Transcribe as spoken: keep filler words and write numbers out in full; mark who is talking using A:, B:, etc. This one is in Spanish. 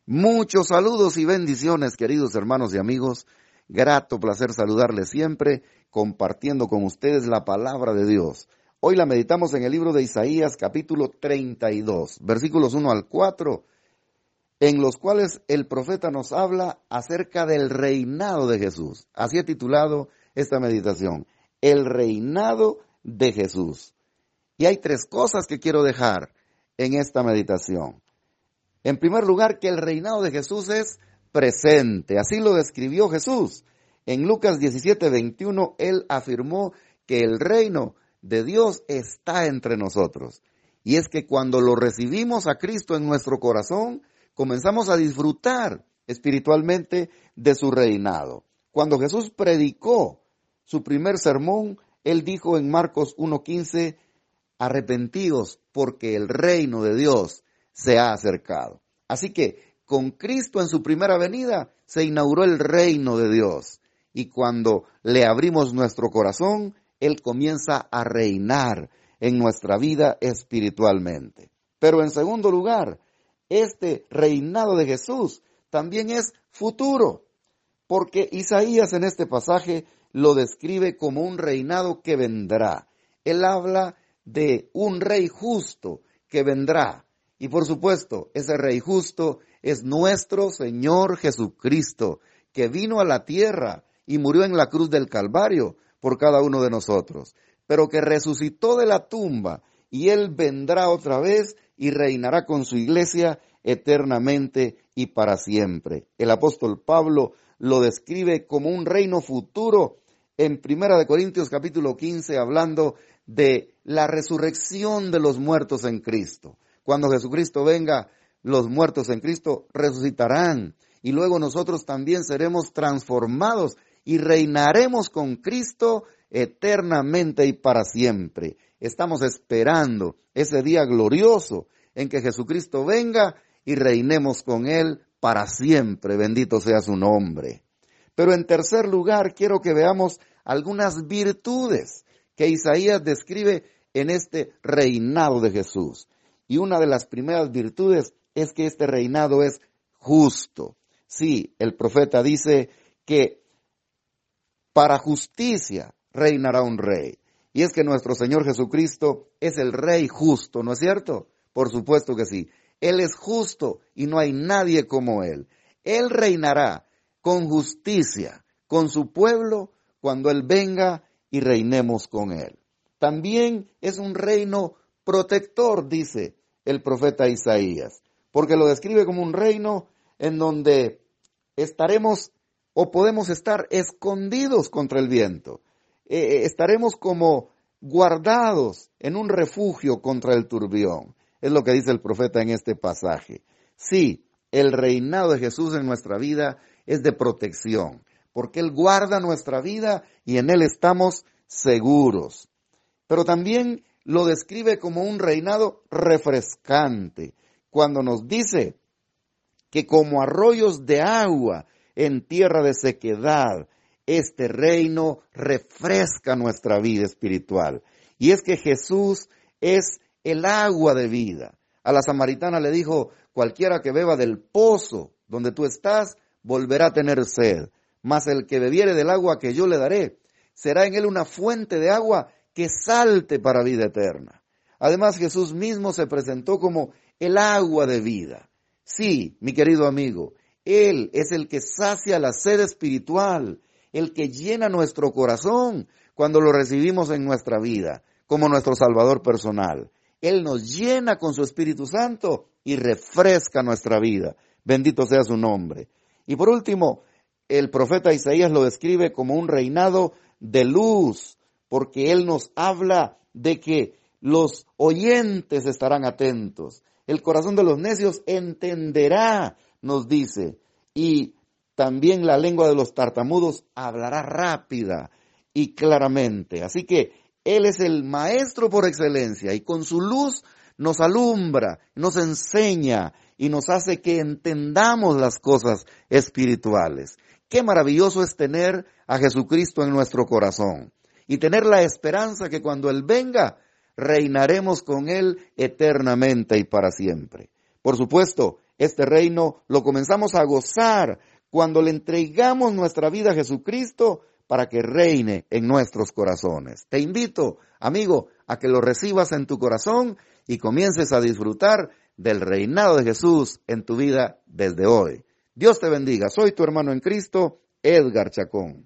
A: Muchos saludos y bendiciones, queridos hermanos y amigos. Grato placer saludarles siempre, compartiendo con ustedes la palabra de Dios. Hoy la meditamos en el libro de Isaías, capítulo treinta y dos, versículos uno al cuatro, en los cuales el profeta nos habla acerca del reinado de Jesús. Así he titulado esta meditación, el reinado de Jesús. Y hay tres cosas que quiero dejar en esta meditación. En primer lugar, que el reinado de Jesús es presente. Así lo describió Jesús. En Lucas diecisiete veintiuno, él afirmó que el reino de Dios está entre nosotros. Y es que cuando lo recibimos a Cristo en nuestro corazón, comenzamos a disfrutar espiritualmente de su reinado. Cuando Jesús predicó su primer sermón, él dijo en Marcos uno quince, arrepentíos porque el reino de Dios se ha acercado. Así que con Cristo en su primera venida se inauguró el reino de Dios. Y cuando le abrimos nuestro corazón, Él comienza a reinar en nuestra vida espiritualmente. Pero en segundo lugar, este reinado de Jesús también es futuro, porque Isaías en este pasaje lo describe como un reinado que vendrá. Él habla de un rey justo que vendrá. Y por supuesto, ese rey justo es nuestro Señor Jesucristo, que vino a la tierra y murió en la cruz del Calvario por cada uno de nosotros, pero que resucitó de la tumba y Él vendrá otra vez y reinará con su iglesia eternamente y para siempre. El apóstol Pablo lo describe como un reino futuro en Primera de Corintios capítulo quince, hablando de la resurrección de los muertos en Cristo. Cuando Jesucristo venga, los muertos en Cristo resucitarán y luego nosotros también seremos transformados y reinaremos con Cristo eternamente y para siempre. Estamos esperando ese día glorioso en que Jesucristo venga y reinemos con Él para siempre. Bendito sea su nombre. Pero en tercer lugar, quiero que veamos algunas virtudes que Isaías describe en este reinado de Jesús. Y una de las primeras virtudes es que este reinado es justo. Sí, el profeta dice que para justicia reinará un rey. Y es que nuestro Señor Jesucristo es el rey justo, ¿no es cierto? Por supuesto que sí. Él es justo y no hay nadie como Él. Él reinará con justicia, con su pueblo, cuando Él venga y reinemos con Él. También es un reino protector, dice el profeta Isaías, porque lo describe como un reino en donde estaremos o podemos estar escondidos contra el viento. Eh, estaremos como guardados en un refugio contra el turbión. Es lo que dice el profeta en este pasaje. Sí, el reinado de Jesús en nuestra vida es de protección, porque Él guarda nuestra vida y en Él estamos seguros. Pero también lo describe como un reinado refrescante, cuando nos dice que como arroyos de agua en tierra de sequedad, este reino refresca nuestra vida espiritual. Y es que Jesús es el agua de vida. A la samaritana le dijo, cualquiera que beba del pozo donde tú estás, volverá a tener sed. Mas el que bebiere del agua que yo le daré, será en él una fuente de agua que salte para vida eterna. Además, Jesús mismo se presentó como el agua de vida. Sí, mi querido amigo, Él es el que sacia la sed espiritual, el que llena nuestro corazón cuando lo recibimos en nuestra vida, como nuestro Salvador personal. Él nos llena con su Espíritu Santo y refresca nuestra vida. Bendito sea su nombre. Y por último, el profeta Isaías lo describe como un reinado de luz, porque Él nos habla de que los oyentes estarán atentos. El corazón de los necios entenderá, nos dice, y también la lengua de los tartamudos hablará rápida y claramente. Así que Él es el maestro por excelencia y con su luz nos alumbra, nos enseña y nos hace que entendamos las cosas espirituales. Qué maravilloso es tener a Jesucristo en nuestro corazón y tener la esperanza que cuando Él venga, reinaremos con Él eternamente y para siempre. Por supuesto, Este reino lo comenzamos a gozar cuando le entregamos nuestra vida a Jesucristo para que reine en nuestros corazones. Te invito, amigo, a que lo recibas en tu corazón y comiences a disfrutar del reinado de Jesús en tu vida desde hoy. Dios te bendiga. Soy tu hermano en Cristo, Edgar Chacón.